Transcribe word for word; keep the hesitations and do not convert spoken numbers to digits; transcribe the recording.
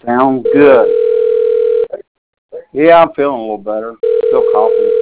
Sounds good. Yeah, I'm feeling a little better. Still coughing.